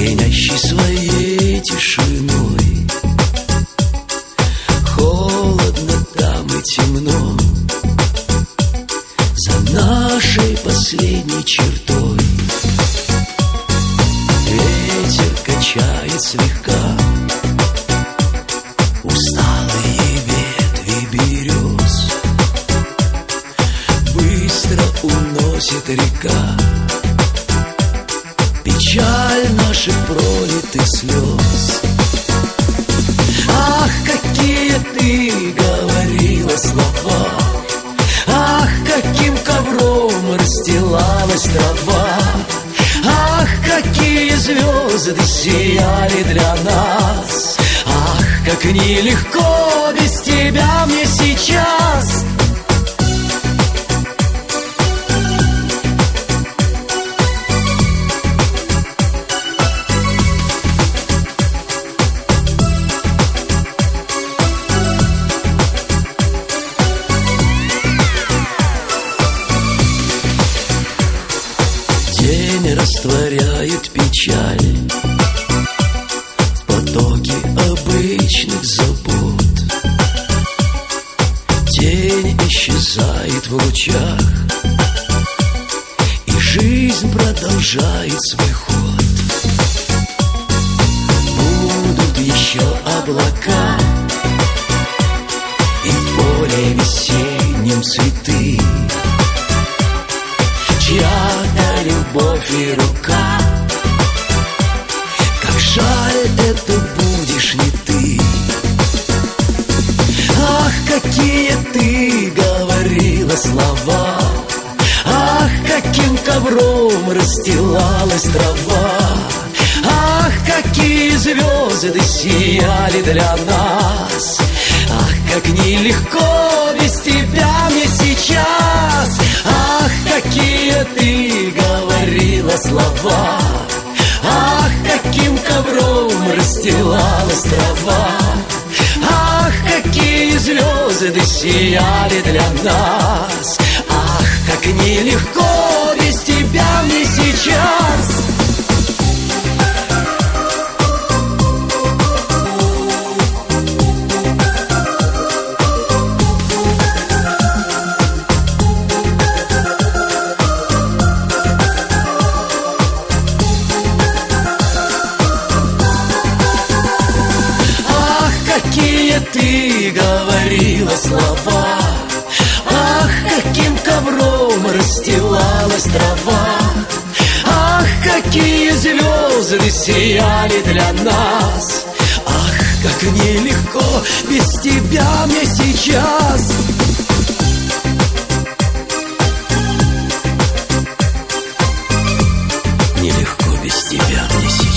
пьянящий своей тишиной. Холодно там и темно за нашей последней чертой. Ветер качает слегка усталые ветви берез. Быстро уносит река печаль наших пролитых слез. Ах, какие ты говорила слова, ах, каким ковром расстилалась трава, ах, какие звезды сияли для нас. Ах, как нелегко без тебя мне сейчас. День растворяет печаль в потоке обычных забот. День исчезает в лучах, и жизнь продолжает свой ход. Будут еще облака, и в поле весеннем цветы, чья-то любовь и рука. Как жаль, это будешь не ты. Ах, какие ты говорила слова, ах, каким ковром расстилалась трава, ах, какие звезды сияли для нас. Ах, как нелегко без тебя мне сейчас. Ах, какие ты говорила слова, ах, каким ковром расстилалась трава, ах, какие звезды сияли для нас. Ах, как нелегко без тебя мне сейчас. Какие ты говорила слова, ах, каким ковром расстилалась трава, ах, какие звезды сияли для нас. Ах, как нелегко без тебя мне сейчас. Нелегко без тебя мне сейчас.